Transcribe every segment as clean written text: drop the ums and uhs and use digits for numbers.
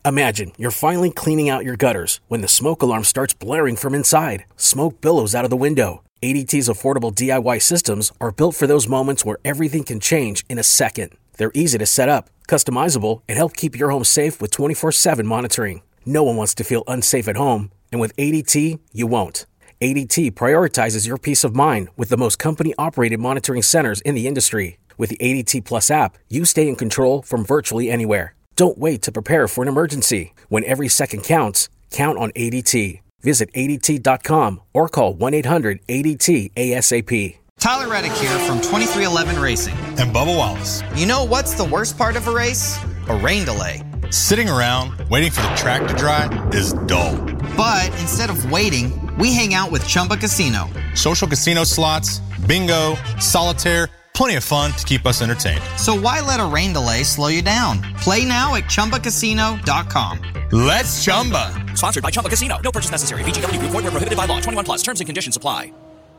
Imagine you're finally cleaning out your gutters when the smoke alarm starts blaring from inside. Smoke billows out of the window. ADT's affordable DIY systems are built for those moments where everything can change in a second. They're easy to set up, customizable, and help keep your home safe with 24/7 monitoring. No one wants to feel unsafe at home, and with ADT, you won't. ADT prioritizes your peace of mind with the most company-operated monitoring centers in the industry. With the ADT Plus app, you stay in control from virtually anywhere. Don't wait to prepare for an emergency. When every second counts, count on ADT. Visit ADT.com or call 1-800-ADT-ASAP. Tyler Reddick here from 2311 Racing. And Bubba Wallace. You know what's the worst part of a race? A rain delay. Sitting around waiting for the track to dry is dull. But instead of waiting, we hang out with Chumba Casino. Social casino slots, bingo, solitaire, plenty of fun to keep us entertained. So why let a rain delay slow you down? Play now at ChumbaCasino.com. Let's Chumba. Sponsored by Chumba Casino. No purchase necessary. VGW Group. Void where prohibited by law. 21 plus. Terms and conditions apply.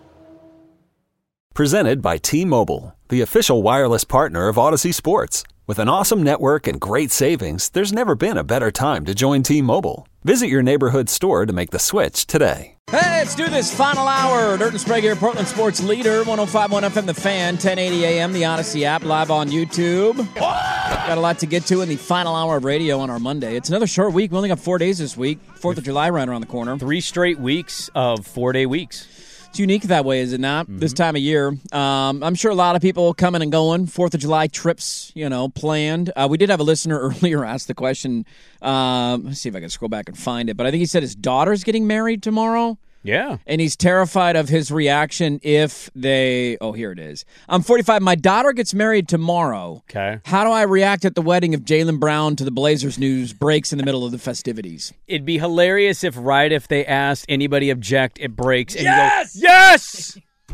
Presented by T-Mobile, the official wireless partner of Odyssey Sports. With an awesome network and great savings, there's never been a better time to join T-Mobile. Visit your neighborhood store to make the switch today. Hey, let's do this final hour. Dirt and Sprague here, Portland Sports Leader, 105.1 FM The Fan, 1080 AM, the Odyssey app, live on YouTube. Got a lot to get to in the final hour of radio on our Monday. It's another short week. We only got 4 days this week. 4th of July right around the corner. 3 straight weeks of 4-day weeks. It's unique that way, is it not? Mm-hmm. This time of year. I'm sure a lot of people coming and going. 4th of July trips, planned. We did have a listener earlier ask the question. Let's see if I can scroll back and find it. But I think he said his daughter's getting married tomorrow. Yeah. And he's terrified of his reaction if they... Oh, here it is. I'm 45. My daughter gets married tomorrow. Okay. How do I react at the wedding if Jaylen Brown to the Blazers news breaks in the middle of the festivities? It'd be hilarious if they asked anybody object, it breaks. And yes! You go, yes!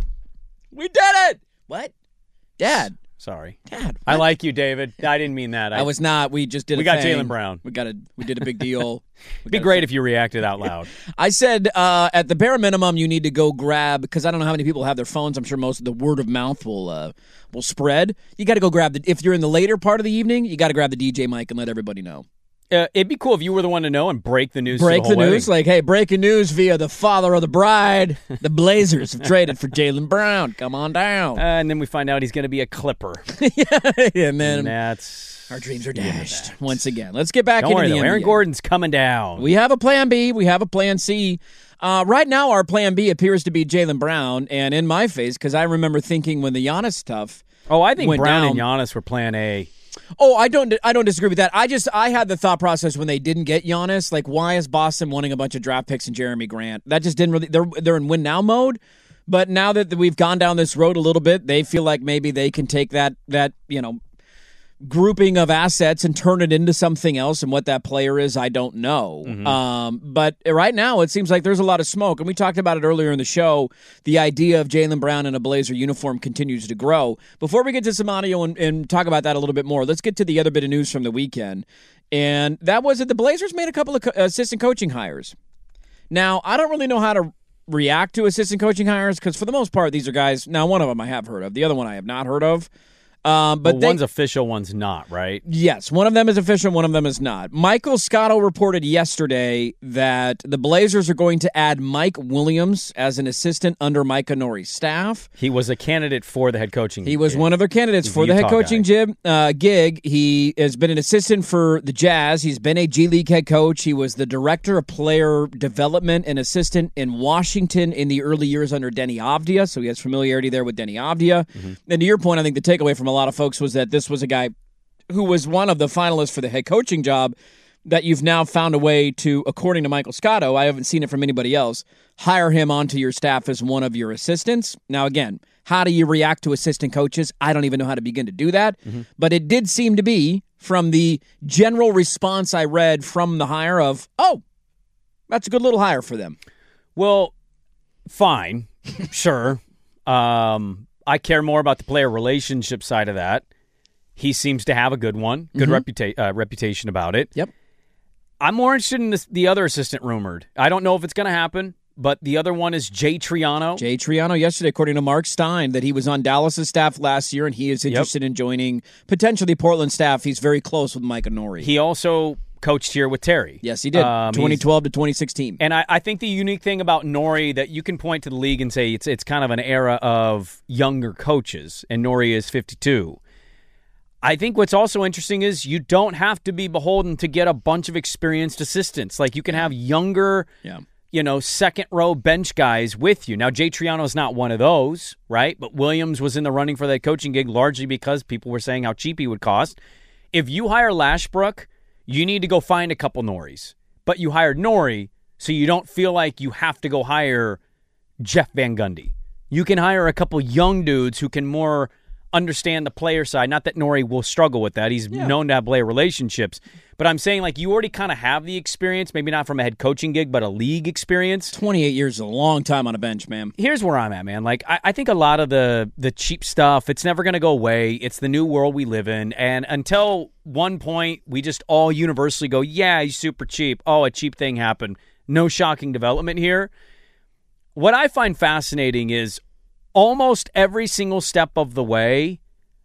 We did it! What? Dad. Sorry. Dad. I like you, David. I didn't mean that. I was not. We just did We got Jaylen Brown. We did a big deal. It'd be great if you reacted out loud. I said, at the bare minimum, you need to go grab, because I don't know how many people have their phones. I'm sure most of the word of mouth will spread. You got to go grab if you're in the later part of the evening, you got to grab the DJ mic and let everybody know. It'd be cool if you were the one to know and break the news. Break to the news, wedding. like, hey, breaking news via the father of the bride. The Blazers have traded for Jaylen Brown. Come on down. And then we find out he's going to be a Clipper. and then that's our dreams are dashed once again. Let's get back into the NBA. Aaron Gordon's coming down. We have a plan B. We have a plan C. Right now, our plan B appears to be Jaylen Brown, and in my face, because I remember thinking when the Giannis stuff. Oh, I think Brown down, and Giannis were plan A. Oh, I don't disagree with that. I had the thought process when they didn't get Giannis, like, why is Boston wanting a bunch of draft picks and Jeremy Grant? That just didn't really. They're in win now mode, but now that we've gone down this road a little bit, they feel like maybe they can take that grouping of assets and turn it into something else. And what that player is, I don't know. Mm-hmm. But right now, it seems like there's a lot of smoke. And we talked about it earlier in the show. The idea of Jaylen Brown in a Blazer uniform continues to grow. Before we get to some audio and talk about that a little bit more, let's get to the other bit of news from the weekend. And that was that the Blazers made a couple of assistant coaching hires. Now, I don't really know how to react to assistant coaching hires because for the most part, these are guys. Now, one of them I have heard of. The other one I have not heard of. But one's official, one's not, right? Yes, one of them is official, one of them is not. Michael Scotto reported yesterday that the Blazers are going to add Mike Williams as an assistant under Mike Nori's staff. He was a candidate for the head coaching. He was one of their candidates for the head coaching gig. He has been an assistant for the Jazz. He's been a G League head coach. He was the director of player development and assistant in Washington in the early years under Denny Avdia, so he has familiarity there with Denny Avdia. Mm-hmm. And to your point, I think the takeaway from a lot of folks was that this was a guy who was one of the finalists for the head coaching job that you've now found a way to, according to Michael Scotto, I haven't seen it from anybody else, hire him onto your staff as one of your assistants. Now, again, how do you react to assistant coaches? I don't even know how to begin to do that. Mm-hmm. But it did seem to be, from the general response I read from the hire of, oh, that's a good little hire for them. Well, fine. Sure. I care more about the player relationship side of that. He seems to have a good one, good reputation about it. Yep. I'm more interested in the other assistant rumored. I don't know if it's going to happen, but the other one is Jay Triano. Jay Triano yesterday, according to Mark Stein, that he was on Dallas' staff last year, and he is interested in joining potentially Portland's staff. He's very close with Mike Nori. He also coached here with Terry. Yes, he did. 2012 to 2016. And I think the unique thing about Norrie that you can point to the league and say it's kind of an era of younger coaches, and Norrie is 52. I think what's also interesting is you don't have to be beholden to get a bunch of experienced assistants. Like, you can have younger, second-row bench guys with you. Now, Jay Triano's not one of those, right? But Williams was in the running for that coaching gig largely because people were saying how cheap he would cost. If you hire Lashbrook, you need to go find a couple Norries. But you hired Norrie, so you don't feel like you have to go hire Jeff Van Gundy. You can hire a couple young dudes who can more understand the player side. Not that Norrie will struggle with that. He's known to have player relationships. But I'm saying, like, you already kind of have the experience, maybe not from a head coaching gig, but a league experience. 28 years is a long time on a bench, man. Here's where I'm at, man. Like, I think a lot of the cheap stuff, it's never going to go away. It's the new world we live in. And until one point, we just all universally go, yeah, he's super cheap. Oh, a cheap thing happened. No shocking development here. What I find fascinating is almost every single step of the way,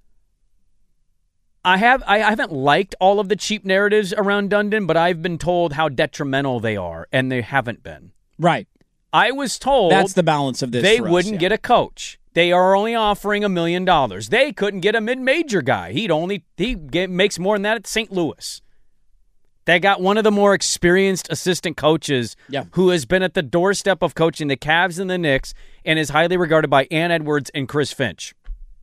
I haven't liked all of the cheap narratives around Dundon, but I've been told how detrimental they are, and they haven't been. Right. I was told that's the balance of this. They wouldn't get a coach. They are only offering $1 million. They couldn't get a mid-major guy. He makes more than that at St. Louis. They got one of the more experienced assistant coaches who has been at the doorstep of coaching the Cavs and the Knicks and is highly regarded by Ann Edwards and Chris Finch.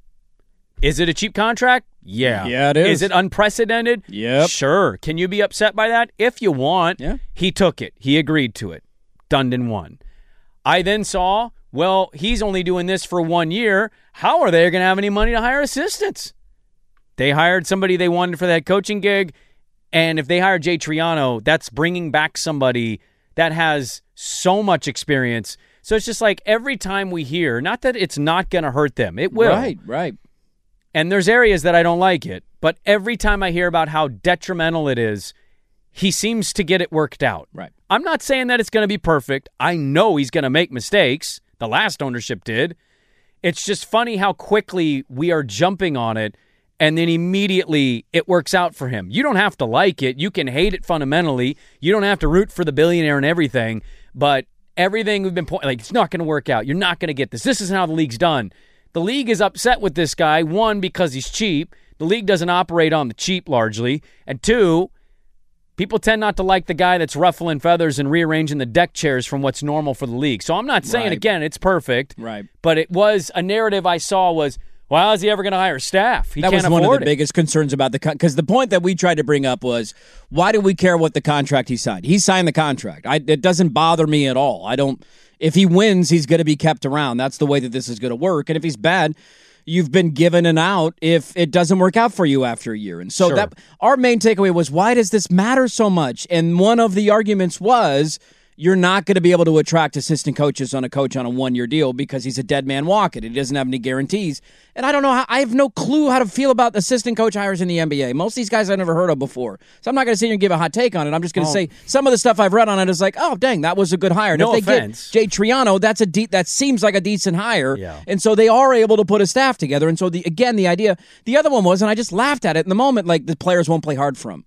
Is it a cheap contract? Yeah. Yeah, it is. Is it unprecedented? Yep. Sure. Can you be upset by that? If you want. Yeah. He took it. He agreed to it. Dundon won. I then saw, well, he's only doing this for 1 year. How are they going to have any money to hire assistants? They hired somebody they wanted for that coaching gig. And if they hire Jay Triano, that's bringing back somebody that has so much experience. So it's just like every time we hear, not that it's not going to hurt them. It will. Right. And there's areas that I don't like it. But every time I hear about how detrimental it is, he seems to get it worked out. Right. I'm not saying that it's going to be perfect. I know he's going to make mistakes. The last ownership did. It's just funny how quickly we are jumping on it. And then immediately it works out for him. You don't have to like it. You can hate it fundamentally. You don't have to root for the billionaire and everything. But everything we've been pointing, like, it's not going to work out. You're not going to get this. This isn't how the league's done. The league is upset with this guy, one, because he's cheap. The league doesn't operate on the cheap largely. And two, people tend not to like the guy that's ruffling feathers and rearranging the deck chairs from what's normal for the league. So I'm not saying, again, it's perfect. Right. But it was a narrative I saw was, well, how is he ever going to hire staff? He that can't was one of the it. biggest concerns about the because the point that we tried to bring up was, why do we care what the contract he signed? He signed the contract. It doesn't bother me at all. I don't. If he wins, he's going to be kept around. That's the way that this is going to work. And if he's bad, you've been given an out if it doesn't work out for you after a year. And so that our main takeaway was, why does this matter so much? And one of the arguments was, you're not going to be able to attract assistant coaches on a 1-year deal because he's a dead man walking. He doesn't have any guarantees. And I don't know I have no clue how to feel about assistant coach hires in the NBA. Most of these guys I've never heard of before. So I'm not going to sit here and give a hot take on it. I'm just going to say some of the stuff I've read on it is like, oh, dang, that was a good hire. And no if they offense. get Jay Triano, that seems like a decent hire. Yeah. And so they are able to put a staff together. And so, the idea, the other one was, and I just laughed at it in the moment, like the players won't play hard for him.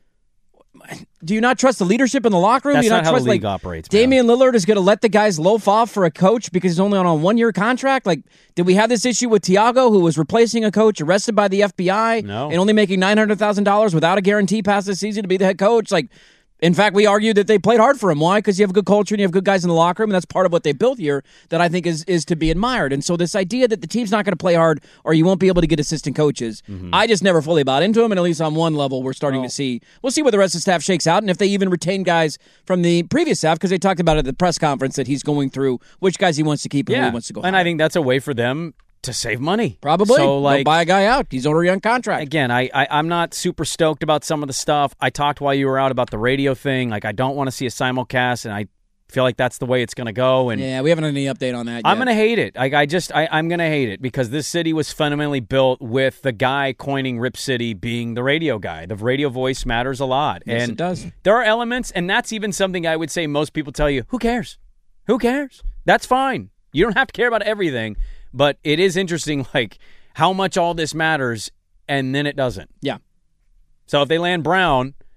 Do you not trust the leadership in the locker room? That's Do you not how trust, the league operates, man. Damian Lillard is going to let the guys loaf off for a coach because he's only on a 1-year contract? Like, did we have this issue with Tiago, who was replacing a coach arrested by the FBI and only making $900,000 without a guarantee past the season to be the head coach? Like, in fact, we argued that they played hard for him. Why? Because you have a good culture and you have good guys in the locker room, and that's part of what they built here that I think is to be admired. And so this idea that the team's not going to play hard or you won't be able to get assistant coaches, I just never fully bought into them, and at least on one level we're starting to see. We'll see where the rest of the staff shakes out, and if they even retain guys from the previous staff, because they talked about it at the press conference that he's going through which guys he wants to keep and who he wants to go and hire. I think that's a way for them to save money. Probably. So, like, they'll buy a guy out. He's already on contract. Again, I'm not super stoked about some of the stuff. I talked while you were out about the radio thing. Like, I don't want to see a simulcast, and I feel like that's the way it's going to go. And yeah, we haven't had any update on that yet. I'm going to hate it. Like, I'm going to hate it because this city was fundamentally built with the guy coining Rip City being the radio guy. The radio voice matters a lot. Yes, and it does. There are elements, and that's even something I would say most people tell you, who cares? Who cares? That's fine. You don't have to care about everything. But it is interesting, like, how much all this matters, and then it doesn't. Yeah. So if they land Brown,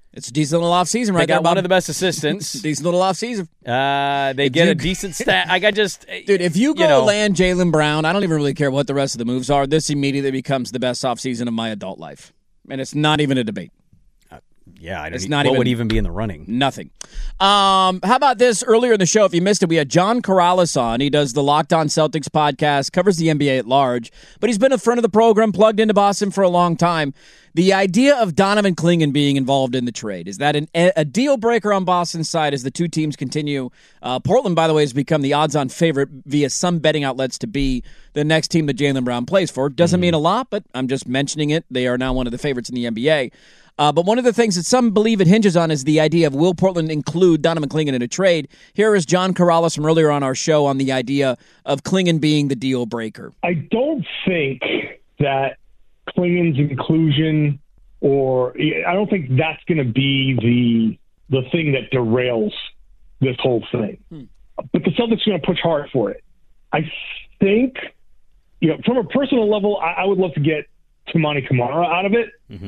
It's a decent little offseason right They got there, Bob. one of the best assistants. Decent little offseason. They get a decent stat. Dude, if you go land Jaylen Brown, I don't even really care what the rest of the moves are. This immediately becomes the best offseason of my adult life. And it's not even a debate. Yeah, what would even be in the running? Nothing. How about this? Earlier in the show, if you missed it, we had John Corrales on. He does the Locked On Celtics podcast, covers the NBA at large, but he's been a friend of the program, plugged into Boston for a long time. The idea of Donovan Clingan being involved in the trade, is that a deal breaker on Boston's side as the two teams continue? Portland, by the way, has become the odds-on favorite via some betting outlets to be the next team that Jaylen Brown plays for. Doesn't mean a lot, but I'm just mentioning it. They are now one of the favorites in the NBA. But one of the things that some believe it hinges on is the idea of will Portland include Donovan Clingan in a trade. Here is John Corrales from earlier on our show on the idea of Clingan being the deal breaker. I don't think that Clingan's inclusion, or I don't think that's going to be the thing that derails this whole thing. But the Celtics are going to push hard for it. I think, from a personal level, I would love to get Toumani Camara out of it.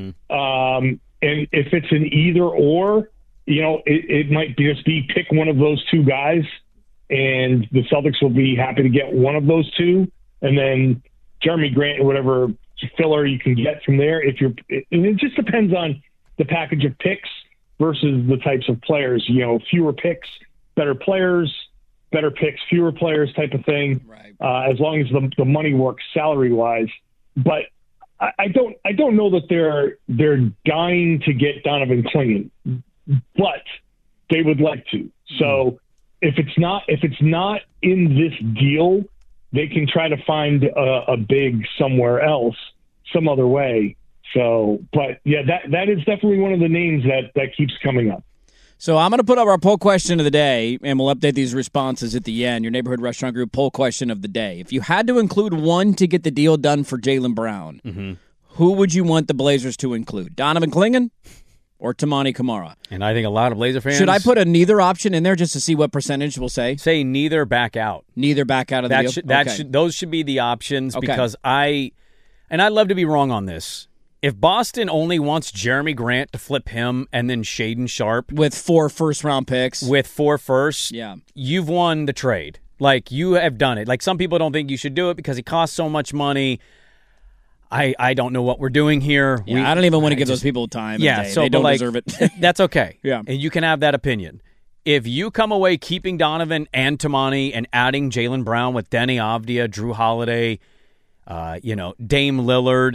And if it's an either or, it might just be pick one of those two guys, and the Celtics will be happy to get one of those two, and then Jeremy Grant or whatever filler you can get from there. And it just depends on the package of picks versus the types of players. Fewer picks, better players, better picks, fewer players type of thing. Right. As long as the money works salary wise, but I don't know that they're dying to get Donovan Clingan, but they would like to. So if it's not in this deal, they can try to find a big somewhere else, some other way. So, but yeah, that is definitely one of the names that keeps coming up. So I'm going to put up our poll question of the day, and we'll update these responses at the end. Your Neighborhood Restaurant Group poll question of the day. If you had to include one to get the deal done for Jaylen Brown, who would you want the Blazers to include? Donovan Clingan or Toumani Camara? And I think a lot of Blazer fans... Should I put a neither option in there just to see what percentage we'll say? Say neither, back out. Neither, back out of the deal? Those should be the options because I'd love to be wrong on this. If Boston only wants Jeremy Grant to flip him and then Shaedon Sharpe with 4 first-round picks, with 4 firsts, yeah, you've won the trade. Like, you have done it. Like, some people don't think you should do it because it costs so much money. I don't know what we're doing here. Yeah, I don't even want to give those people time. Yeah, so they don't deserve it. That's okay. Yeah, and you can have that opinion. If you come away keeping Donovan and Toumani and adding Jaylen Brown with Deni Avdija, Drew Holiday, Dame Lillard,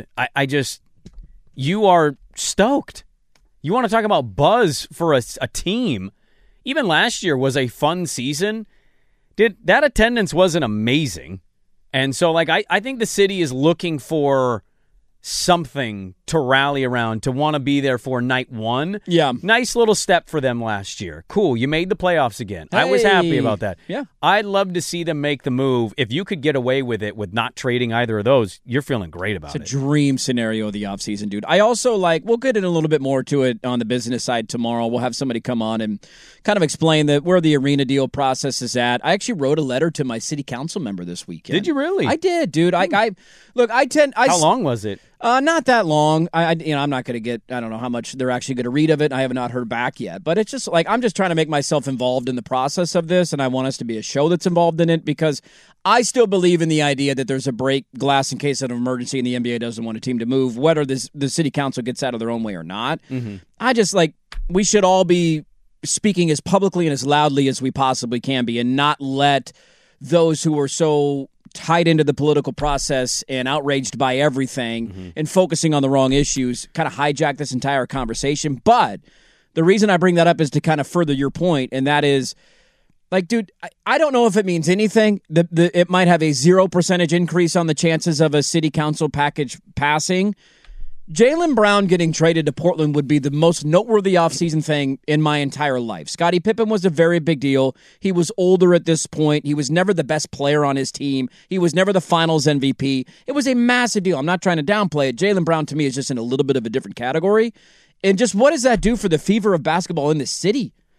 you are stoked. You want to talk about buzz for a team. Even last year was a fun season. That attendance wasn't amazing. And so, I think the city is looking for something to rally around, to want to be there for night one. Yeah. Nice little step for them last year. Cool. You made the playoffs again. Hey. I was happy about that. Yeah. I'd love to see them make the move. If you could get away with it with not trading either of those, you're feeling great about it. It's a dream scenario of the offseason, dude. I also we'll get in a little bit more to it on the business side tomorrow. We'll have somebody come on and kind of explain where the arena deal process is at. I actually wrote a letter to my city council member this weekend. Did you really? I did, dude. How long was it? Not that long. I'm not going to get, I don't know how much they're actually going to read of it. I have not heard back yet. But it's just I'm just trying to make myself involved in the process of this, and I want us to be a show that's involved in it because I still believe in the idea that there's a break glass in case of an emergency and the NBA doesn't want a team to move, whether the city council gets out of their own way or not. Mm-hmm. I just we should all be speaking as publicly and as loudly as we possibly can be and not let those who are so tied into the political process and outraged by everything and focusing on the wrong issues kind of hijack this entire conversation. But the reason I bring that up is to kind of further your point, and that is, dude, I don't know if it means anything. It might have a 0% increase on the chances of a city council package passing. Jaylen Brown getting traded to Portland would be the most noteworthy offseason thing in my entire life. Scottie Pippen was a very big deal. He was older at this point. He was never the best player on his team. He was never the finals MVP. It was a massive deal. I'm not trying to downplay it. Jaylen Brown, to me, is just in a little bit of a different category. And just what does that do for the fever of basketball in the city?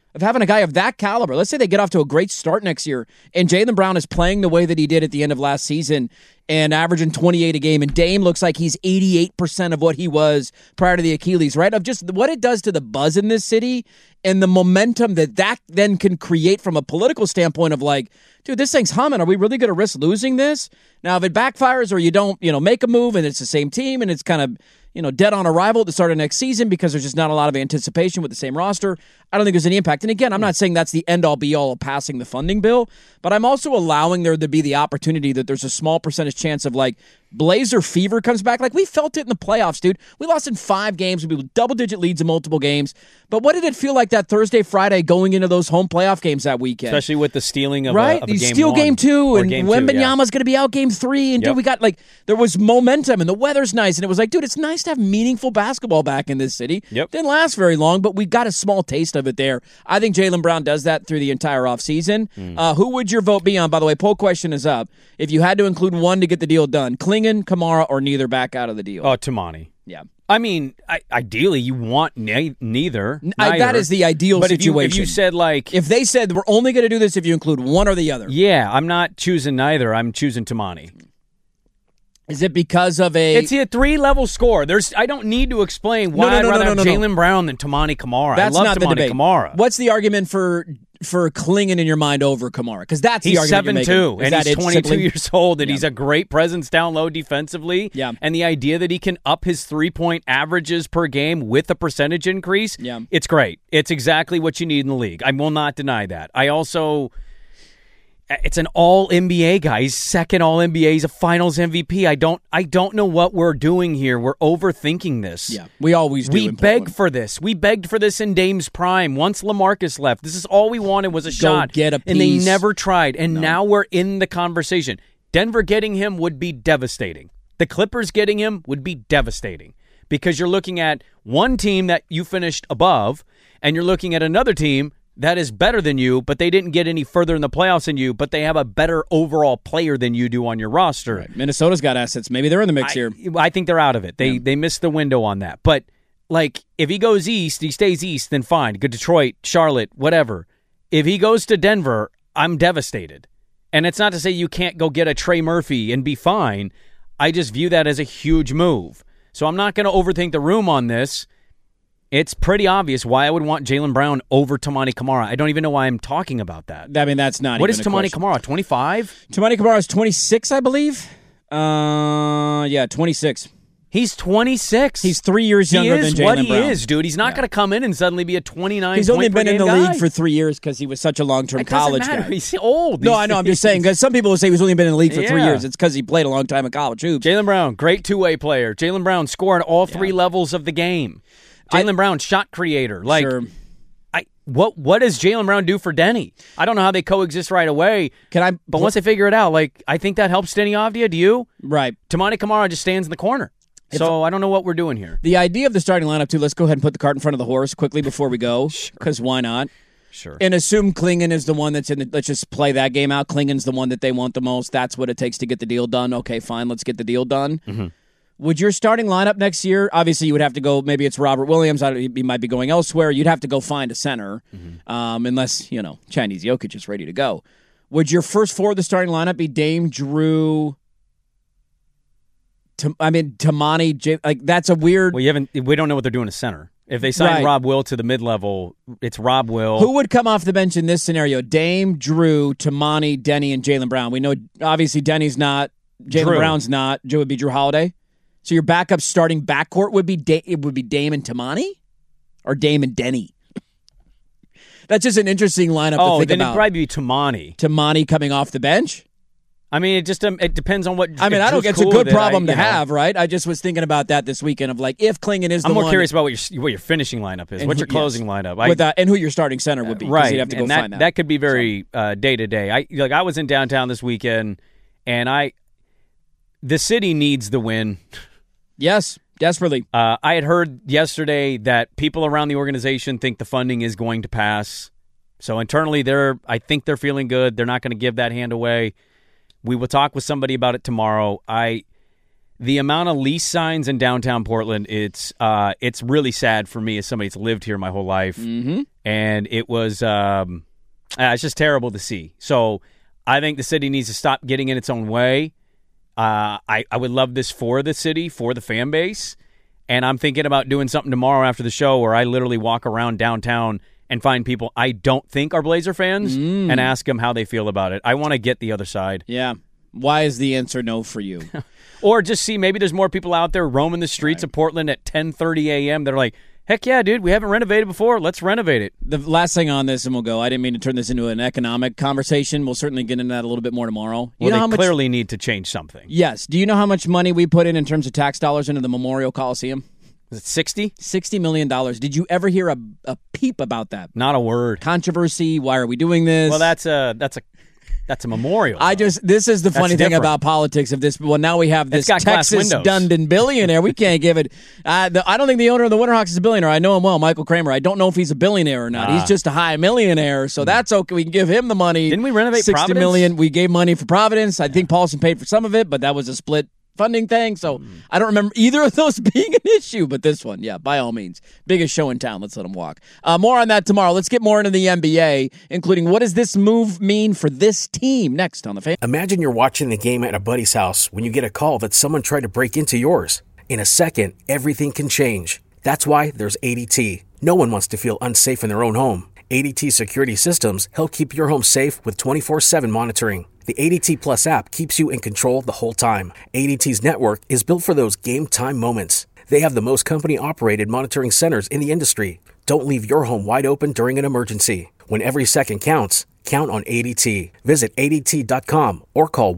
of having a guy of that caliber. Let's say they get off to a great start next year, and Jaylen Brown is playing the way that he did at the end of last season and averaging 28 a game, and Dame looks like he's 88% of what he was prior to the Achilles, right? Of just what it does to the buzz in this city and the momentum that then can create from a political standpoint of like, dude, this thing's humming. Are we really going to risk losing this? Now, if it backfires or you don't, make a move and it's the same team and it's kind of, dead on arrival at the start of next season because there's just not a lot of anticipation with the same roster, I don't think there's any impact. And again, I'm not saying that's the end-all, be-all of passing the funding bill, but I'm also allowing there to be the opportunity that there's a small percentage chance of, like, Blazer fever comes back. Like, we felt it in the playoffs, dude. We lost in 5 games. We had double-digit leads in multiple games. But what did it feel like that Thursday, Friday going into those home playoff games that weekend? Especially with the stealing of right? a game steal 1. game 2, and Wembanyama's going to be out game 3. And, dude, we got, like, there was momentum, and the weather's nice. And it was like, dude, it's nice to have meaningful basketball back in this city. Yep. Didn't last very long, but we got a small taste of it there. I think Jaylen Brown does that through the entire offseason. Who would your vote be on? By the way, poll question is up. If you had to include one to get the deal done, Clingan, Kamara, or neither back out of the deal? Oh, Tamani. Yeah. I mean, ideally, you want neither. That is the ideal situation. If you said, like... If they said, we're only going to do this if you include one or the other. Yeah, I'm not choosing neither. I'm choosing Tamani. Is it because of a... It's a 3-level score. I don't need to explain why I'd rather have Jaylen Brown than Tamani Kamara. That's I love not Tamani the debate. Kamara. What's the argument for Clingan in your mind over Kamara? Because that's the argument he's 7'2", and he's 22 years old, and he's a great presence down low defensively. Yeah. And the idea that he can up his 3-point averages per game with a percentage increase, it's great. It's exactly what you need in the league. I will not deny that. It's an all-NBA guy. He's second all-NBA. He's a finals MVP. I don't know what we're doing here. We're overthinking this. Yeah, we always do. We beg for this. We begged for this in Dame's prime. Once LaMarcus left, this is all we wanted was a shot. Get a piece. And they never tried. And now we're in the conversation. Denver getting him would be devastating. The Clippers getting him would be devastating. Because you're looking at one team that you finished above, and you're looking at another team that is better than you, but they didn't get any further in the playoffs than you, but they have a better overall player than you do on your roster. Right. Minnesota's got assets. Maybe they're in the mix here. I think they're out of it. They missed the window on that. But, like, if he goes east, he stays east, then fine. Good Detroit, Charlotte, whatever. If he goes to Denver, I'm devastated. And it's not to say you can't go get a Trey Murphy and be fine. I just view that as a huge move. So I'm not going to overthink the room on this. It's pretty obvious why I would want Jaylen Brown over Tamani Kamara. I don't even know why I'm talking about that. I mean, that's not What even is Tamani Kamara, 25? Tamani Kamara is 26, I believe. 26. He's 26. He's 3 years younger than Jaylen Brown. He is, dude. He's not going to come in and suddenly be a 29 He's only been in the guy. league for 3 years because he was such a long-term college guy. He's old. No, I know. I'm just saying because some people will say he's only been in the league for 3 years. It's because he played a long time in college hoops. Jaylen Brown, great two-way player. Jaylen Brown scored all 3 levels of the game. Jaylen Brown, shot creator. Like, sure. What does Jaylen Brown do for Denny? I don't know how they coexist right away. But once they figure it out, like, I think that helps Denny Avdia. Do you? Right. Tamani Kamara just stands in the corner. So I don't know what we're doing here. The idea of the starting lineup, too, let's go ahead and put the cart in front of the horse quickly before we go, because why not? Sure. And assume Clingan is the one that's in the, let's just play that game out. Clingan's the one that they want the most. That's what it takes to get the deal done. Okay, fine, let's get the deal done. Mm-hmm. Would your starting lineup next year, obviously you would have to go, maybe it's Robert Williams, he might be going elsewhere. You'd have to go find a center, unless, Chinese Jokic is ready to go. Would your first 4 of the starting lineup be Dame, Drew, Tamani, like that's a weird... Well, we don't know what they're doing to center. If they sign Rob Will to the mid-level, it's Rob Will. Who would come off the bench in this scenario? Dame, Drew, Tamani, Denny, and Jaylen Brown. We know, obviously, Denny's not. Jaylen Brown's not. Joe would be Drew Holiday. So your backup starting backcourt would be Dame and Tamani? Or Dame and Denny? That's just an interesting lineup to think about. Oh, then it'd probably be Tamani. Tamani coming off the bench? I mean, it depends on what... I mean, I don't. It's a good problem to have, right? I just was thinking about that this weekend of like, if Clingan is the one... I'm more curious about what your finishing lineup is. What's your closing lineup? And who your starting center would be. Right. You'd have to go find that. That could be very day-to-day. I was in downtown this weekend, and the city needs the win. Yes, desperately. I had heard yesterday that people around the organization think the funding is going to pass. So internally, I think they're feeling good. They're not going to give that hand away. We will talk with somebody about it tomorrow. The amount of lease signs in downtown Portland, it's really sad for me as somebody that's lived here my whole life. Mm-hmm. And it was it's just terrible to see. So I think the city needs to stop getting in its own way. I would love this for the city, for the fan base. And I'm thinking about doing something tomorrow after the show where I literally walk around downtown and find people I don't think are Blazer fans and ask them how they feel about it. I want to get the other side. Yeah. Why is the answer no for you? Or just see maybe there's more people out there roaming the streets of Portland at 10:30 a.m. that are like, heck yeah, dude, we haven't renovated before. Let's renovate it. The last thing on this, and we'll go. I didn't mean to turn this into an economic conversation. We'll certainly get into that a little bit more tomorrow. You know how much, clearly need to change something. Yes. Do you know how much money we put in terms of tax dollars into the Memorial Coliseum? Is it 60? $60 million. Did you ever hear a peep about that? Not a word. Controversy. Why are we doing this? Well, that's a memorial. This is the funny thing about politics of this. Well, now we have this Texas Dundon billionaire. We can't give it. I don't think the owner of the Winterhawks is a billionaire. I know him well, Michael Kramer. I don't know if he's a billionaire or not. He's just a high millionaire, so that's okay. We can give him the money. Didn't we renovate $60 Providence? million. We gave money for Providence. I think Paulson paid for some of it, but that was a split funding thing, so I don't remember either of those being an issue, but this one, yeah, by all means. Biggest show in town. Let's let them walk. More on that tomorrow. Let's get more into the NBA, including what does this move mean for this team next on The Fan. Imagine you're watching the game at a buddy's house when you get a call that someone tried to break into yours. In a second, everything can change. That's why there's ADT. No one wants to feel unsafe in their own home. ADT security systems help keep your home safe with 24/7 monitoring. The ADT Plus app keeps you in control the whole time. ADT's network is built for those game-time moments. They have the most company-operated monitoring centers in the industry. Don't leave your home wide open during an emergency. When every second counts, count on ADT. Visit ADT.com or call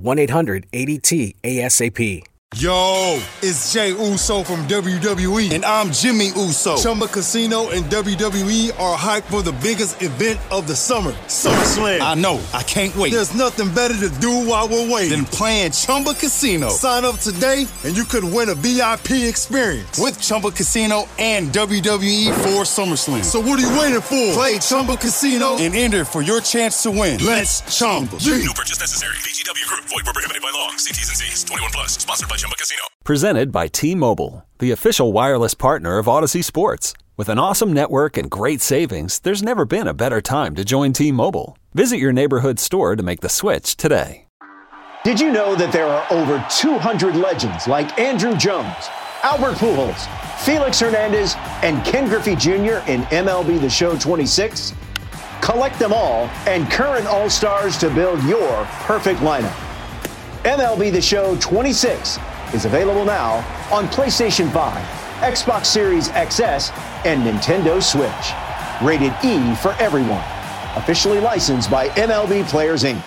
1-800-ADT-ASAP. Yo, it's Jay Uso from WWE, and I'm Jimmy Uso. Chumba Casino and WWE are hyped for the biggest event of the summer, SummerSlam. I know, I can't wait. There's nothing better to do while we're waiting than playing Chumba Casino. Sign up today, and you could win a VIP experience with Chumba Casino and WWE for SummerSlam. So what are you waiting for? Play Chumba Casino and enter for your chance to win. Let's Chumba. No purchase necessary. VGW Group. Void where prohibited by law. See T's and C's. 21 plus. Sponsored by Chumba Casino. Presented by T-Mobile, the official wireless partner of Odyssey Sports. With an awesome network and great savings, there's never been a better time to join T-Mobile. Visit your neighborhood store to make the switch today. Did you know that there are over 200 legends like Andrew Jones, Albert Pujols, Felix Hernandez, and Ken Griffey Jr. in MLB The Show 26? Collect them all and current All-Stars to build your perfect lineup. MLB The Show 26 is available now on PlayStation 5, Xbox Series XS, and Nintendo Switch. Rated E for everyone. Officially licensed by MLB Players, Inc.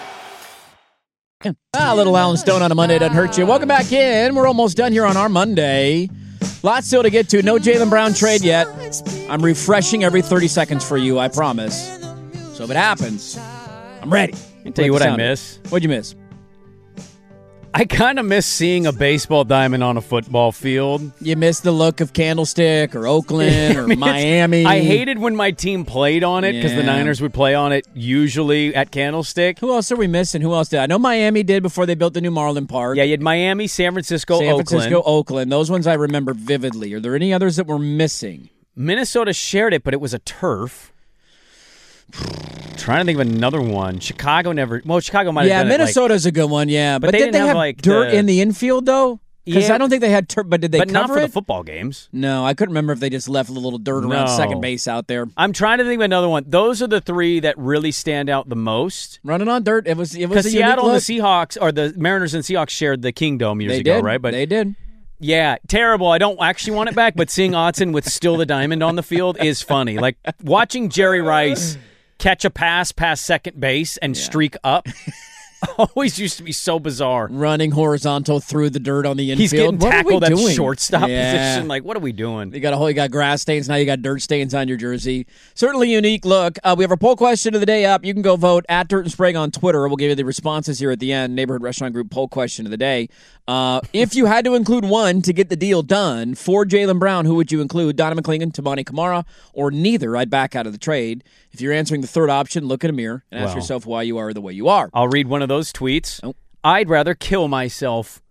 A little Alan Stone on a Monday doesn't hurt you. Welcome back in. We're almost done here on our Monday. Lots still to get to. No Jaylen Brown trade yet. I'm refreshing every 30 seconds for you, I promise. So if it happens, I'm ready. I'll tell you what I miss. What'd you miss? I kind of miss seeing a baseball diamond on a football field. You miss the look of Candlestick or Oakland or Miami. I hated when my team played on it because the Niners would play on it usually at Candlestick. Who else are we missing? Who else did? I know Miami did before they built the new Marlin Park. Yeah, you had Miami, San Francisco, Oakland. Those ones I remember vividly. Are there any others that we're missing? Minnesota shared it, but it was a turf. Trying to think of another one. Chicago never. Well, Chicago might have done Minnesota's a good one, yeah. But did they have dirt in the infield, though? Because I don't think they had dirt, but did they cover it? But not for the football games. No, I couldn't remember if they just left a little dirt around second base out there. I'm trying to think of another one. Those are the three that really stand out the most. Running on dirt, it was because Seattle and the Seahawks, or the Mariners and Seahawks shared the Kingdome years ago, right? But they did. Yeah, terrible. I don't actually want it back, but seeing Autzen with still the diamond on the field is funny. Like watching Jerry Rice catch a pass past second base and streak up always used to be so bizarre. Running horizontal through the dirt on the infield. He's getting tackled at shortstop position. Like, what are we doing? You got grass stains. Now you got dirt stains on your jersey. Certainly unique look. We have our poll question of the day up. You can go vote at Dirt and Sprague on Twitter. We'll give you the responses here at the end. Neighborhood Restaurant Group poll question of the day. If you had to include one to get the deal done for Jaylen Brown, who would you include? Donovan Clingan, Tabani Kamara, or neither? I'd back out of the trade. If you're answering the third option, look in a mirror and ask yourself why you are the way you are. I'll read one of those tweets. I'd rather kill myself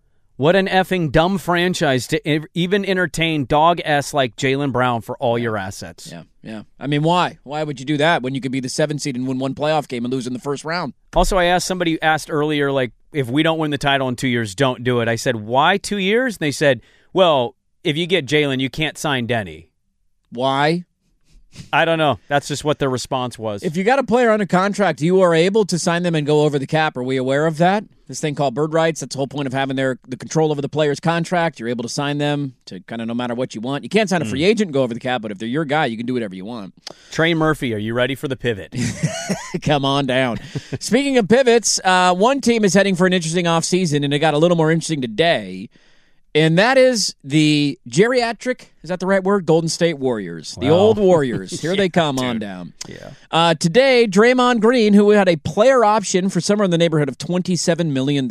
What an effing dumb franchise to even entertain dog S like Jaylen Brown for all your assets. Yeah. I mean, why? Why would you do that when you could be the 7th seed and win one playoff game and lose in the first round? Also, somebody asked earlier, like, if we don't win the title in 2 years, don't do it. I said, why 2 years? And they said, well, if you get Jaylen, you can't sign Denny. Why? I don't know. That's just what their response was. If you got a player under contract, you are able to sign them and go over the cap. Are we aware of that? This thing called bird rights, that's the whole point of having the control over the player's contract. You're able to sign them to kind of no matter what you want. You can't sign a free agent and go over the cap, but if they're your guy, you can do whatever you want. Trey Murphy, are you ready for the pivot? Come on down. Speaking of pivots, one team is heading for an interesting offseason, and it got a little more interesting today. And that is the geriatric, is that the right word? Golden State Warriors. The old Warriors. Here they come on down. Yeah. Today, Draymond Green, who had a player option for somewhere in the neighborhood of $27 million,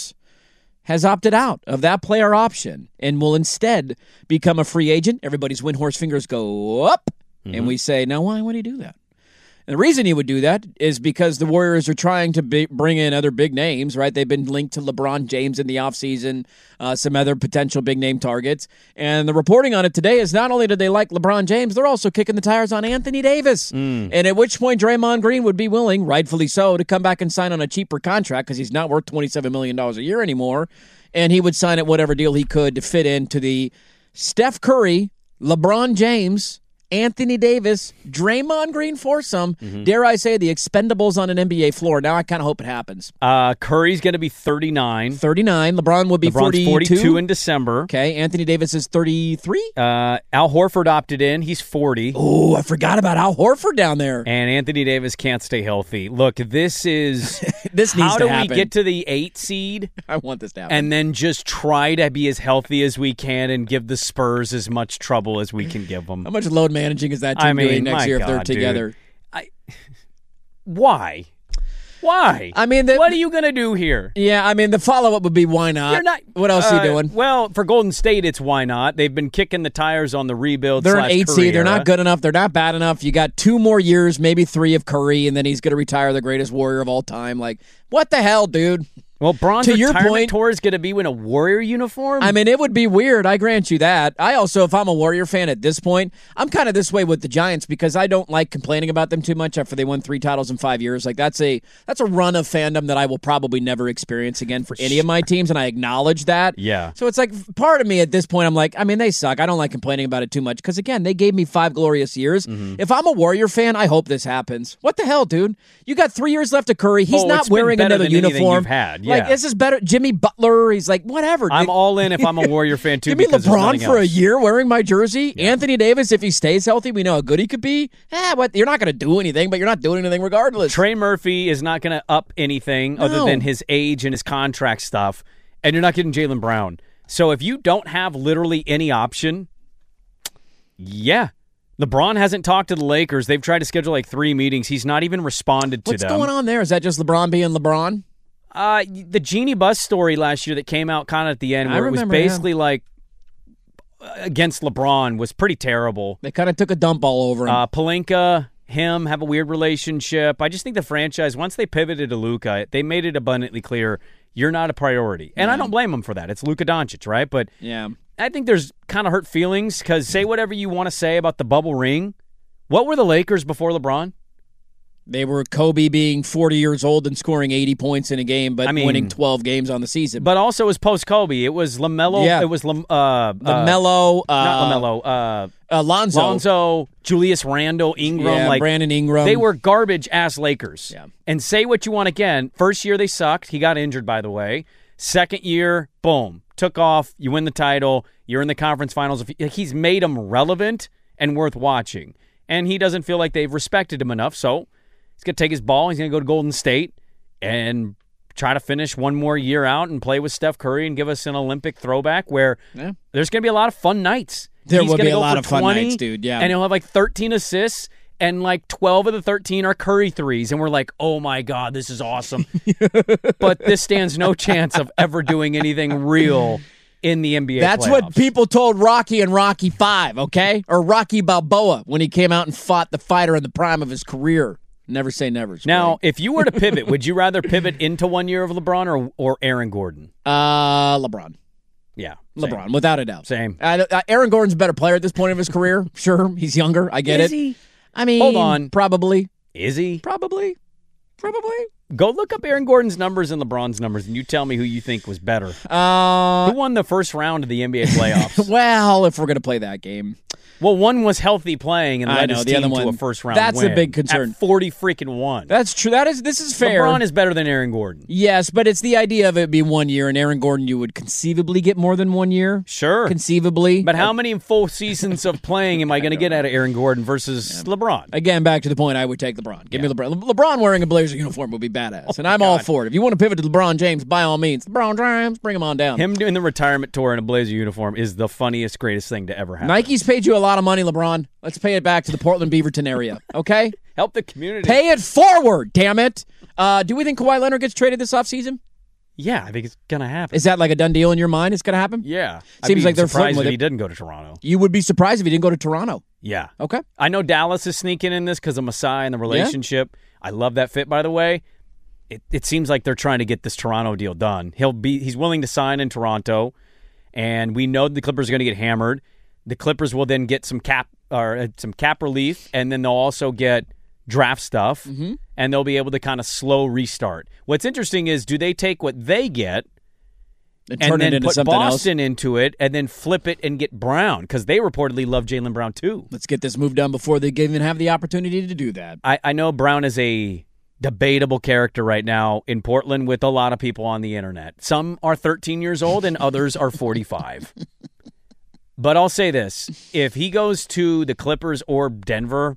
has opted out of that player option and will instead become a free agent. Everybody's Windhorse fingers go up, and we say, now why would he do that? And the reason he would do that is because the Warriors are trying to bring in other big names, right? They've been linked to LeBron James in the offseason, some other potential big-name targets. And the reporting on it today is not only do they like LeBron James, they're also kicking the tires on Anthony Davis. And at which point Draymond Green would be willing, rightfully so, to come back and sign on a cheaper contract because he's not worth $27 million a year anymore. And he would sign at whatever deal he could to fit into the Steph Curry, LeBron James, Anthony Davis, Draymond Green foursome. Dare I say the expendables on an NBA floor. Now I kind of hope it happens. Curry's going to be 39. 39. LeBron would be LeBron's 42 in December. Okay. Anthony Davis is 33. Al Horford opted in. He's 40. Oh, I forgot about Al Horford down there. And Anthony Davis can't stay healthy. Look, this is this needs to happen. How do we get to the 8 seed? I want this to happen. And then just try to be as healthy as we can and give the Spurs as much trouble as we can give them. How much load managing is that team doing next year if they're together? Why? I mean, what are you going to do here? Yeah, I mean, the follow-up would be why not? You're not. What else are you doing? Well, for Golden State, it's why not. They've been kicking the tires on the rebuild. They're an 8 seed. They're not good enough. They're not bad enough. You got 2 more years, maybe 3 of Curry, and then he's going to retire the greatest Warrior of all time. Like, what the hell, dude? Well, Bron's retirement tour is going to be in a Warrior uniform? I mean, it would be weird. I grant you that. I also, if I'm a Warrior fan at this point, I'm kind of this way with the Giants because I don't like complaining about them too much after they won 3 titles in 5 years. Like, that's a run of fandom that I will probably never experience again for any of my teams, and I acknowledge that. Yeah. So it's like, part of me at this point, I'm like, I mean, they suck. I don't like complaining about it too much because, again, they gave me 5 glorious years. If I'm a Warrior fan, I hope this happens. What the hell, dude? You got 3 years left of Curry. He's not wearing another uniform. You've had. Yeah. Like, this is better. Jimmy Butler, he's like, whatever. I'm all in if I'm a Warrior fan, too. Give me LeBron for a year wearing my jersey. Yeah. Anthony Davis, if he stays healthy, we know how good he could be. What? You're not going to do anything, but you're not doing anything regardless. Trey Murphy is not going to up anything other than his age and his contract stuff, and you're not getting Jaylen Brown. So if you don't have literally any option, yeah. LeBron hasn't talked to the Lakers. They've tried to schedule like 3 meetings. He's not even responded to them. What's going on there? Is that just LeBron being LeBron? The Jeannie Buss story last year that came out kind of at the end where it was basically like against LeBron was pretty terrible. They kind of took a dump all over him. Pelinka, him have a weird relationship. I just think the franchise, once they pivoted to Luka, they made it abundantly clear you're not a priority. And I don't blame them for that. It's Luka Doncic, right? But yeah, I think there's kind of hurt feelings because say whatever you want to say about the bubble ring. What were the Lakers before LeBron? They were Kobe being 40 years old and scoring 80 points in a game, but winning 12 games on the season. But also it was post-Kobe. It was LaMelo. Yeah. It was LaMelo. Not LaMelo. Lonzo, Julius Randle, Ingram. Yeah, Brandon Ingram. They were garbage-ass Lakers. Yeah. And say what you want again. First year they sucked. He got injured, by the way. Second year, boom. Took off. You win the title. You're in the conference finals. He's made them relevant and worth watching. And he doesn't feel like they've respected him enough, so he's going to take his ball. He's going to go to Golden State and try to finish one more year out and play with Steph Curry and give us an Olympic throwback where there's going to be a lot of fun nights. There will be a lot of fun nights, dude. Yeah. And he'll have like 13 assists, and like 12 of the 13 are Curry threes. And we're like, oh, my God, this is awesome. But this stands no chance of ever doing anything real in the NBA That's playoffs. What people told Rocky in Rocky V, okay? Or Rocky Balboa when he came out and fought the fighter in the prime of his career. Never say never. Now, if you were to pivot, would you rather pivot into 1 year of LeBron or Aaron Gordon? LeBron. Yeah. LeBron, Same. without a doubt. Same. Aaron Gordon's a better player at this point of his career. Sure, he's younger. I get Is it. he? I mean, Hold on. Probably. Is he? Probably. Go look up Aaron Gordon's numbers and LeBron's numbers, and you tell me who you think was better. Who won the first round of the NBA playoffs? Well, if we're going to play that game. Well, one was healthy playing and led his team to a first-round win. That's a big concern. At 40-1. That's true. This is fair. LeBron is better than Aaron Gordon. Yes, but it's the idea of it being 1 year, and Aaron Gordon, you would conceivably get more than 1 year. Sure. Conceivably. But how many full seasons of playing am I going to get out of Aaron Gordon versus LeBron? Again, back to the point, I would take LeBron. Give me LeBron. LeBron wearing a Blazer uniform would be badass, and I'm all for it. If you want to pivot to LeBron James, by all means. LeBron James, bring him on down. Him doing the retirement tour in a Blazer uniform is the funniest, greatest thing to ever happen. Nike's paid you a lot of money, LeBron. Let's pay it back to the Portland Beaverton area, okay? Help the community. Pay it forward, damn it. Do we think Kawhi Leonard gets traded this offseason? Yeah, I think it's going to happen. Is that like a done deal in your mind? It's going to happen? Yeah. Seems like they're surprised flirting with if it. he didn't go to Toronto. You would be surprised if he didn't go to Toronto. Yeah. Okay. I know Dallas is sneaking in this because of Masai and the relationship. Yeah. I love that fit, by the way. It seems like they're trying to get this Toronto deal done. He's willing to sign in Toronto, and we know the Clippers are going to get hammered. The Clippers will then get some cap relief, and then they'll also get draft stuff, and they'll be able to kind of slow restart. What's interesting is, do they take what they get and turn then it into put something Boston else? into it, and then flip it and get Brown? Because they reportedly love Jaylen Brown too. Let's get this move done before they even have the opportunity to do that. I know Brown is a debatable character right now in Portland with a lot of people on the internet. Some are 13 years old and others are 45. But I'll say this. If he goes to the Clippers or Denver,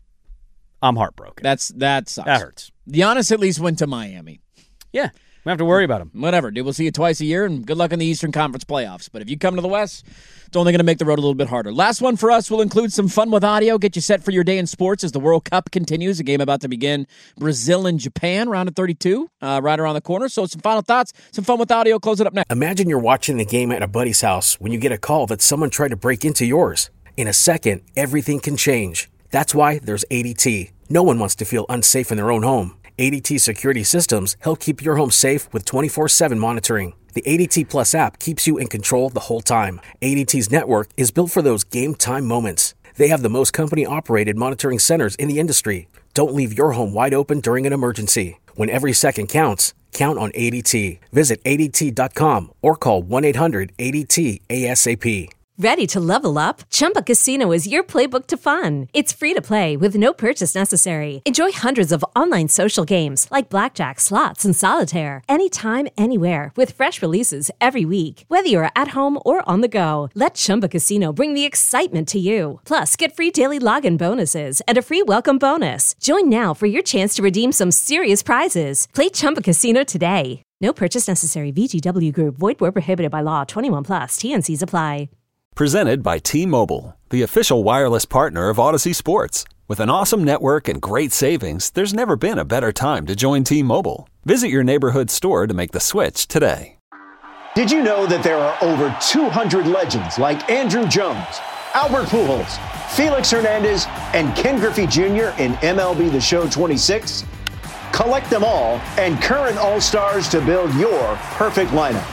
I'm heartbroken. That sucks. That hurts. Giannis at least went to Miami. Yeah. We don't have to worry about him. Whatever, dude. We'll see you twice a year, and good luck in the Eastern Conference playoffs. But if you come to the West, it's only going to make the road a little bit harder. Last one for us will include some fun with audio, get you set for your day in sports as the World Cup continues. A game about to begin. Brazil and Japan, round of 32, right around the corner. So some final thoughts, some fun with audio. Close it up next. Imagine you're watching the game at a buddy's house when you get a call that someone tried to break into yours. In a second, everything can change. That's why there's ADT. No one wants to feel unsafe in their own home. ADT security systems help keep your home safe with 24/7 monitoring. The ADT Plus app keeps you in control the whole time. ADT's network is built for those game time moments. They have the most company-operated monitoring centers in the industry. Don't leave your home wide open during an emergency. When every second counts, count on ADT. Visit ADT.com or call 1-800-ADT-ASAP. Ready to level up? Chumba Casino is your playbook to fun. It's free to play with no purchase necessary. Enjoy hundreds of online social games like blackjack, slots, and solitaire anytime, anywhere with fresh releases every week. Whether you're at home or on the go, let Chumba Casino bring the excitement to you. Plus, get free daily login bonuses and a free welcome bonus. Join now for your chance to redeem some serious prizes. Play Chumba Casino today. No purchase necessary. VGW Group. Void where prohibited by law. 21+. TNCs apply. Presented by T-Mobile, the official wireless partner of Odyssey Sports. With an awesome network and great savings, there's never been a better time to join T-Mobile. Visit your neighborhood store to make the switch today. Did you know that there are over 200 legends like Andrew Jones, Albert Pujols, Felix Hernandez, and Ken Griffey Jr. in MLB The Show 26? Collect them all and current All-Stars to build your perfect lineup.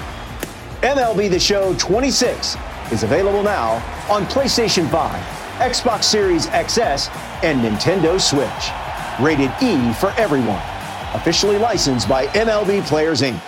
MLB The Show 26 is available now on PlayStation 5, Xbox Series XS, and Nintendo Switch. Rated E for everyone. Officially licensed by MLB Players, Inc.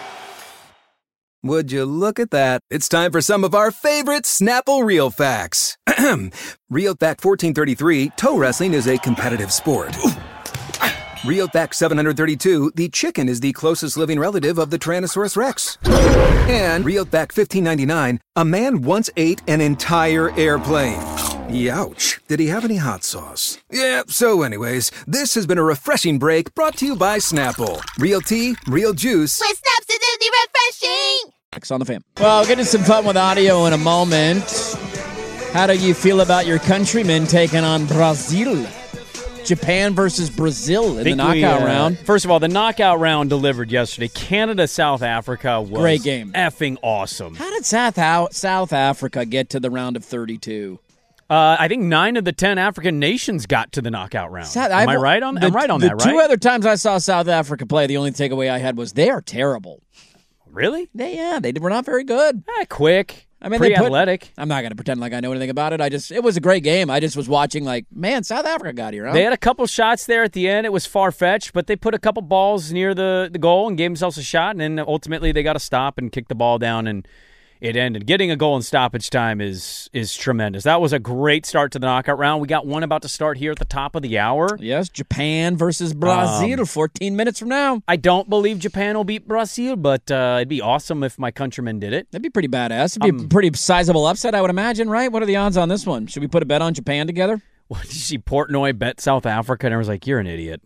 Would you look at that? It's time for some of our favorite Snapple Real Facts. Real Fact 1433, toe wrestling is a competitive sport. Real Fact 732, the chicken is the closest living relative of the Tyrannosaurus Rex. And Real Fact 1599, a man once ate an entire airplane. Youch. Did he have any hot sauce? Yeah, so anyways, this has been a refreshing break brought to you by Snapple. Real tea, real juice. With Snaps, it's refreshing! Next on the fam. Well, get into some fun with audio in a moment. How do you feel about your countrymen taking on Brazil? Japan versus Brazil in the knockout round. First of all, the knockout round delivered yesterday. Canada, South Africa was great game. Effing awesome. How did South Africa get to the round of 32? I think 9 of the 10 African nations got to the knockout round. Am I right on that? I'm right on that, right? The 2 other times I saw South Africa play, the only takeaway I had was they are terrible. Really? They were not very good. Quick. I mean, pretty athletic. I'm not going to pretend like I know anything about it. It was a great game. I just was watching like, man, South Africa got here. Huh? They had a couple shots there at the end. It was far-fetched, but they put a couple balls near the goal and gave themselves a shot, and then ultimately they got to stop and kick the ball down, and it ended. Getting a goal in stoppage time is tremendous. That was a great start to the knockout round. We got one about to start here at the top of the hour. Yes, Japan versus Brazil, 14 minutes from now. I don't believe Japan will beat Brazil, but it'd be awesome if my countrymen did it. That'd be pretty badass. It'd be a pretty sizable upset, I would imagine, right? What are the odds on this one? Should we put a bet on Japan together? What, did you see Portnoy bet South Africa? And I was like, you're an idiot.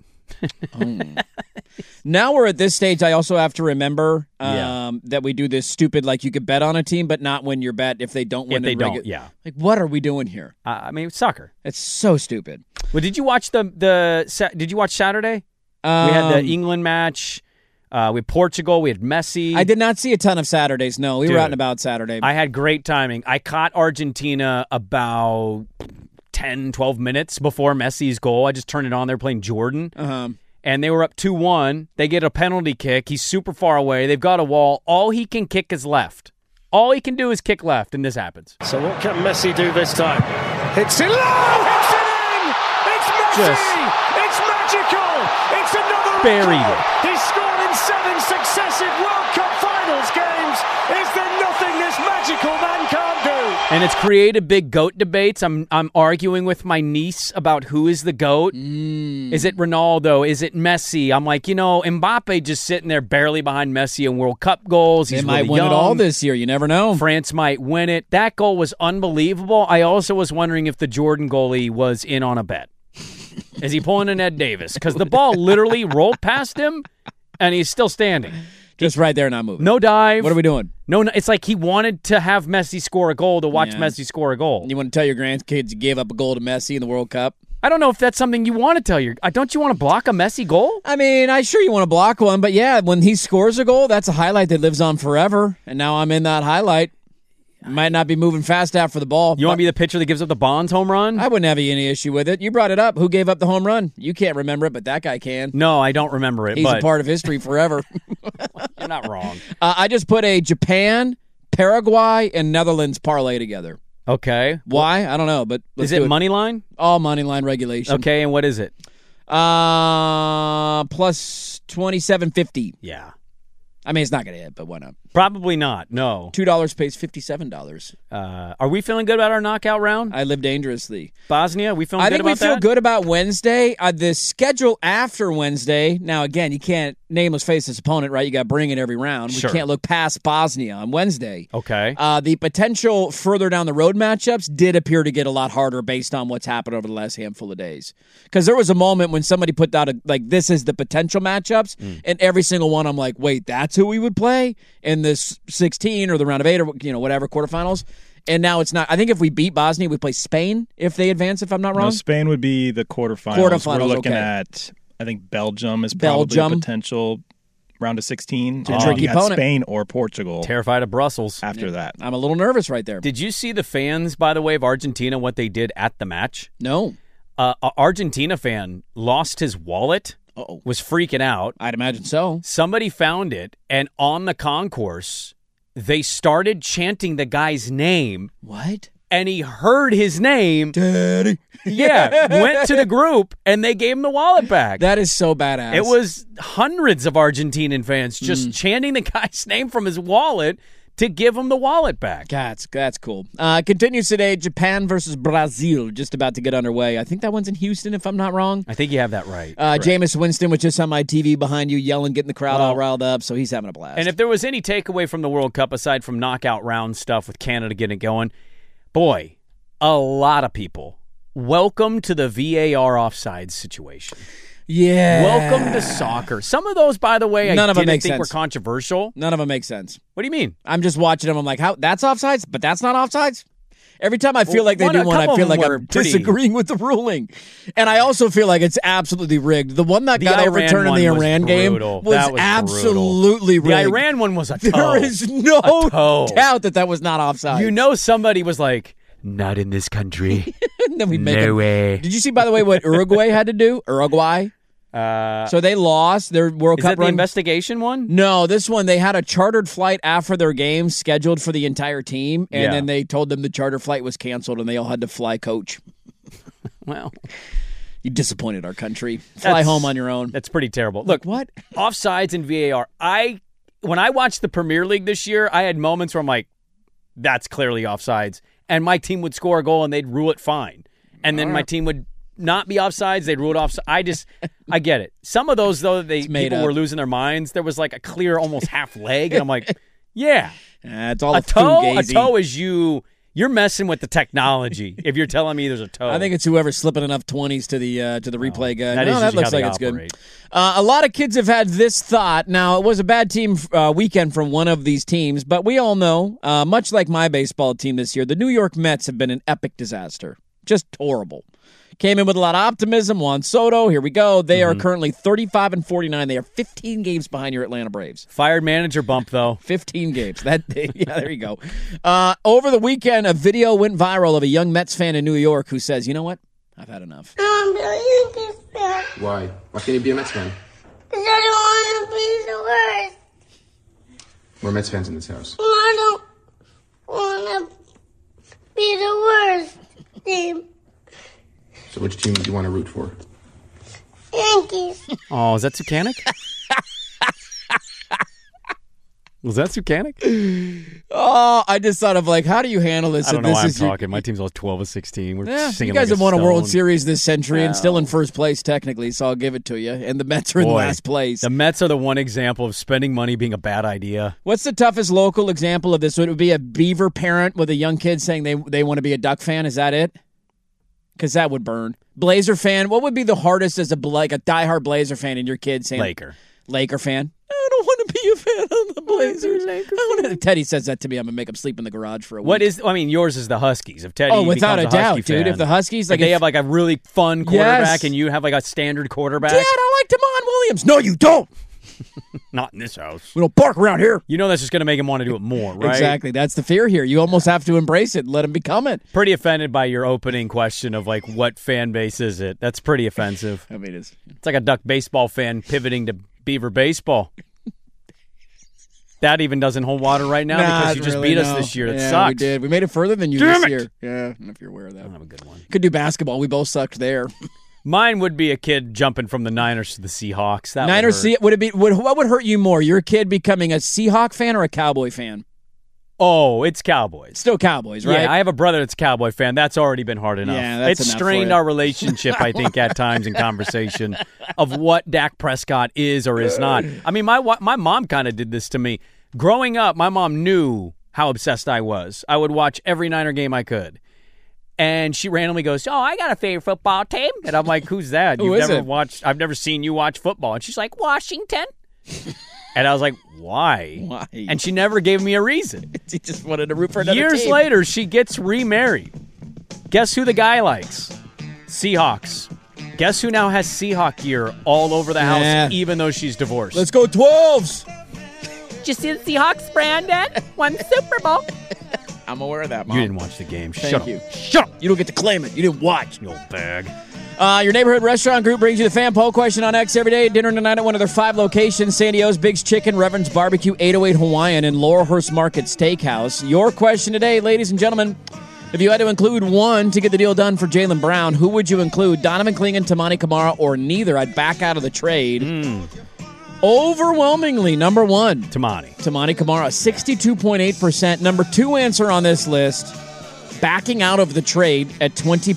Now we're at this stage. I also have to remember that we do this stupid, like you could bet on a team, but not win your bet if they don't win. If they don't, yeah. Like, what are we doing here? I mean, it's soccer. It's so stupid. Well, did you watch did you watch Saturday? We had the England match. We had Portugal. We had Messi. I did not see a ton of Saturdays. No, we were out and about Saturday. I had great timing. I caught Argentina about 10, 12 minutes before Messi's goal. I just turned it on. They're playing Jordan. And they were up 2-1. They get a penalty kick. He's super far away. They've got a wall. All he can kick is left. All he can do is kick left, and this happens. So what can Messi do this time? It's in low! It's in! It's Messi! It's magical! It's another buried record! He's scored in 7 successive World Cup Finals games! Is there nothing this magical man can't do? And it's created big GOAT debates. I'm arguing with my niece about who is the GOAT. Is it Ronaldo? Is it Messi? I'm like, Mbappe just sitting there barely behind Messi in World Cup goals. He's They might really win young. it all this year. You never know. France might win it. That goal was unbelievable. I also was wondering if the Jordan goalie was in on a bet. Is he pulling an Ed Davis? Because the ball literally rolled past him, and he's still standing. Just right there, not moving. No dive. What are we doing? No, it's like he wanted to have Messi score a goal to watch Messi score a goal. You want to tell your grandkids you gave up a goal to Messi in the World Cup? I don't know if that's something you want to tell your... Don't you want to block a Messi goal? I mean, I'm sure you want to block one, but yeah, when he scores a goal, that's a highlight that lives on forever, and now I'm in that highlight. Might not be moving fast after the ball. You want to be the pitcher that gives up the Bonds home run? I wouldn't have any issue with it. You brought it up. Who gave up the home run? You can't remember it, but that guy can. No, I don't remember it. He's a part of history forever. You're not wrong. I just put a Japan, Paraguay, and Netherlands parlay together. Okay. Why? I don't know, but is it money line? All money line regulation. Okay, and what is it? Plus 27.50. Yeah. I mean, it's not going to hit, but why not? Probably not, no. $2 pays $57. Are we feeling good about our knockout round? I live dangerously. Bosnia, we feeling good about that? I think we feel good about Wednesday. The schedule after Wednesday, now again, you can't nameless face this opponent, right? You got to bring it every round. Sure. We can't look past Bosnia on Wednesday. Okay. The potential further down the road matchups did appear to get a lot harder based on what's happened over the last handful of days. Because there was a moment when somebody put out this is the potential matchups, and every single one I'm like, wait, that's who we would play in this 16 or the round of 8 or whatever quarterfinals. And now it's not. I think if we beat Bosnia, we play Spain if they advance, if I'm not wrong. No, Spain would be the quarterfinals. We're looking at, I think Belgium is probably a potential round of 16. It's a tricky opponent. Spain or Portugal. Terrified of Brussels. After that. I'm a little nervous right there. Did you see the fans, by the way, of Argentina, what they did at the match? No. An Argentina fan lost his wallet. Uh-oh. Was freaking out. I'd imagine so. Somebody found it, and on the concourse, they started chanting the guy's name. What? And he heard his name. Daddy. Yeah, went to the group, and they gave him the wallet back. That is so badass. It was hundreds of Argentinian fans just chanting the guy's name from his wallet to give him the wallet back. That's cool. Continues today, Japan versus Brazil, just about to get underway. I think that one's in Houston, if I'm not wrong. I think you have that right. Jameis Winston was just on my TV behind you, yelling, getting the crowd all riled up, so he's having a blast. And if there was any takeaway from the World Cup, aside from knockout round stuff with Canada getting it going, boy, a lot of people, welcome to the VAR offside situation. Yeah. Welcome to soccer. Some of those, by the way, None I of them didn't make think sense. were controversial. None of them make sense. What do you mean? I'm just watching them. I'm like, how? That's offsides, but that's not offsides? Every time I feel like they do one, I feel like I'm disagreeing with the ruling. And I also feel like it's absolutely rigged. The one that got overturned in the Iran game was absolutely rigged. The Iran one was a toe. There is no doubt that was not offside. You know somebody was like, not in this country. Then we make no way. Did you see, by the way, what Uruguay had to do? Uruguay? So they lost their World Cup run. Is that the investigation one? No, this one, they had a chartered flight after their game scheduled for the entire team, and then they told them the charter flight was canceled, and they all had to fly coach. Well, you disappointed our country. Fly home on your own. That's pretty terrible. Look, what? Offsides and VAR. When I watched the Premier League this year, I had moments where I'm like, that's clearly offsides. And my team would score a goal and they'd rule it fine. And then my team would not be offsides, they'd rule it off. I get it. Some of those, though, people were losing their minds. There was like a clear almost half leg. And I'm like, yeah. It's all a toe. A toe is you're messing with the technology if you're telling me there's a toe. I think it's whoever's slipping enough 20s to the replay guy. That looks like it's good. A lot of kids have had this thought. Now, it was a bad team weekend from one of these teams, but we all know, much like my baseball team this year, the New York Mets have been an epic disaster. Just horrible. Came in with a lot of optimism. Juan Soto, here we go. They are currently 35-49. They are 15 games behind your Atlanta Braves. Fired manager bump, though. 15 games. There you go. Over the weekend, a video went viral of a young Mets fan in New York who says, you know what? I've had enough. I'm a Yankees fan. Why? Why can't you be a Mets fan? Because I don't want to be the worst. We're Mets fans in this house. Well, I don't want to be the worst team. So which team do you want to root for? Yankees. Oh, is that Sukanik? Was that Sukanik? Oh, I just thought of how do you handle this? I don't know why I'm talking. My team's all 12-16. We're singing. You guys have won a World Series this century and still in first place technically, so I'll give it to you. And the Mets are in last place. The Mets are the one example of spending money being a bad idea. What's the toughest local example of this? Would it be a Beaver parent with a young kid saying they want to be a Duck fan? Is that it? Because that would burn. Blazer fan, what would be the hardest as a diehard Blazer fan and your kid saying? Laker fan? I don't want to be a fan of the Blazers. Teddy says that to me. I'm going to make him sleep in the garage for a week. Yours is the Huskies. If Teddy without a doubt, dude. Fan, if the Huskies... they have a really fun quarterback and you have a standard quarterback. Dad, I like Damon Williams. No, you don't. Not in this house. We don't bark around here. You know that's just going to make him want to do it more, right? Exactly. That's the fear here. You almost have to embrace it and let him become it. Pretty offended by your opening question of what fan base is it? That's pretty offensive. I mean, it's like a Duck baseball fan pivoting to Beaver baseball. That even doesn't hold water right now because you just beat us this year. It sucks. We did. We made it further than you this year. Yeah, I don't know if you're aware of that. I don't have a good one. Could do basketball. We both sucked there. Mine would be a kid jumping from the Niners to the Seahawks. That what would hurt you more? Your kid becoming a Seahawk fan or a Cowboy fan? Oh, it's Cowboys. Still Cowboys, right? Yeah, I have a brother that's a Cowboy fan. That's already been hard enough. Yeah, it's strained our relationship, I think, at times in conversation of what Dak Prescott is or is not. I mean, my mom kind of did this to me. Growing up, my mom knew how obsessed I was. I would watch every Niner game I could. And she randomly goes, "Oh, I got a favorite football team." And I'm like, "Who's that? I've never seen you watch football." And she's like, "Washington." And I was like, "Why?" Why? And she never gave me a reason. She just wanted to root for another Years team. later, she gets remarried. Guess who the guy likes? Seahawks. Guess who now has Seahawk gear all over the house, even though she's divorced? Let's go 12s. Did you see the Seahawks, Brandon? Won the Super Bowl. I'm aware of that, Mom. You didn't watch the game. Thank you. Shut up. You don't get to claim it. You didn't watch. You old bag. Your neighborhood restaurant group brings you the fan poll question on X every day. Dinner tonight at one of their 5 locations: San Diego's Big's Chicken, Reverend's Barbecue, 808 Hawaiian, and Laurelhurst Market Steakhouse. Your question today, ladies and gentlemen, if you had to include one to get the deal done for Jaylen Brown, who would you include? Donovan Clingan, Tamani Kamara, or neither? I'd back out of the trade. Overwhelmingly, number one. Tamani Kamara, 62.8%. Number 2 answer on this list, backing out of the trade at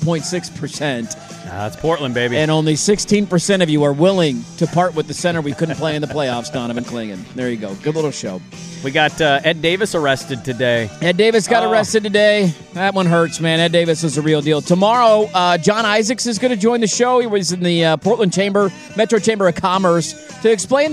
20.6%. That's Portland, baby. And only 16% of you are willing to part with the center we couldn't play in the playoffs, Donovan Clingan. There you go. Good little show. We got Ed Davis arrested today. Ed Davis got arrested today. That one hurts, man. Ed Davis is a real deal. Tomorrow, John Isaacs is going to join the show. He was in the Portland Metro Chamber of Commerce to explain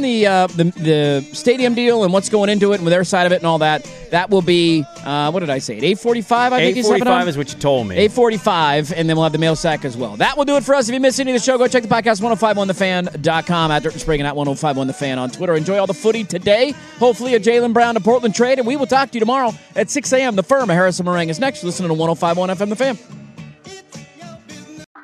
the stadium deal and what's going into it and their side of it and all that. That will be, what did I say, at 8:45, I think he's 8:45 is what you told me. 8:45, and then we'll have the mail sack as well. That will do it for us. If you missed any of the show, go check the podcast, 1051thefan.com, at Dirt and Sprague and at 1051thefan on Twitter. Enjoy all the footy today. Hopefully a Jaylen Brown to Portland trade, and we will talk to you tomorrow at 6 a.m. The Firm of Harrison Meringue is next. You're listening to 1051 FM The Fan.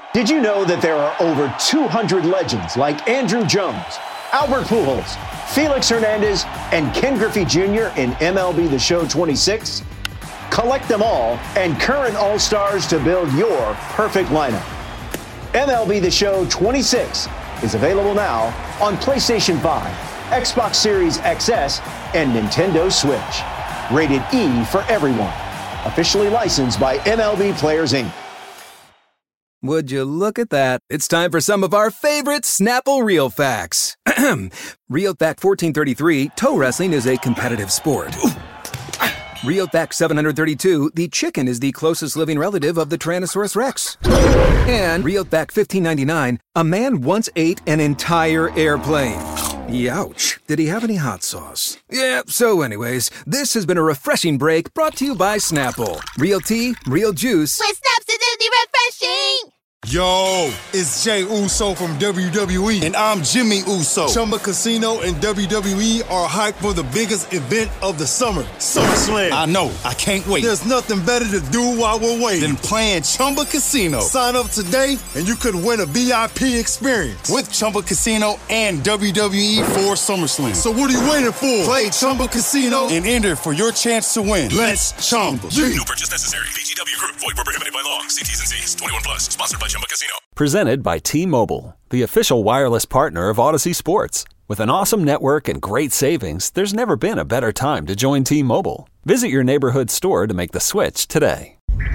Did you know that there are over 200 legends like Andrew Jones, Albert Pujols, Felix Hernandez, and Ken Griffey Jr. in MLB The Show 26? Collect them all and current All-Stars to build your perfect lineup. MLB The Show 26 is available now on PlayStation 5, Xbox Series XS, and Nintendo Switch. Rated E for everyone. Officially licensed by MLB Players, Inc. Would you look at that? It's time for some of our favorite Snapple Real Facts. Real Fact 1433, toe wrestling is a competitive sport. Real Fact 732, the chicken is the closest living relative of the Tyrannosaurus Rex. And Real Fact 1599, a man once ate an entire airplane. Youch. Did he have any hot sauce? Yeah, so anyways, this has been a refreshing break brought to you by Snapple. Real tea, real juice. With Snaps, it's refreshing! Yo, it's Jey Uso from WWE, and I'm Jimmy Uso. Chumba Casino and WWE are hyped for the biggest event of the summer, SummerSlam. I know, I can't wait. There's nothing better to do while we're waiting than playing Chumba Casino. Sign up today, and you could win a VIP experience with Chumba Casino and WWE for SummerSlam. So what are you waiting for? Play Chumba Casino and enter for your chance to win. Let's Chumba. No purchase necessary. VGW Group. Void where prohibited by law. See T's and C's. 21 plus. Sponsored by Chumba Casino. Presented by T-Mobile, the official wireless partner of Odyssey Sports. With an awesome network and great savings, there's never been a better time to join T-Mobile. Visit your neighborhood store to make the switch today.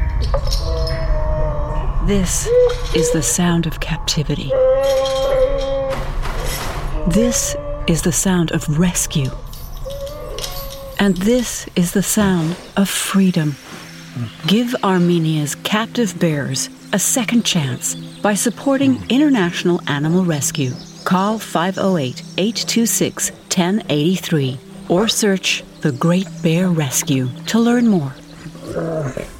This is the sound of captivity. This is the sound of rescue. And this is the sound of freedom. Give Armenia's captive bears a second chance by supporting International Animal Rescue. Call 508-826-1083 or search The Great Bear Rescue to learn more.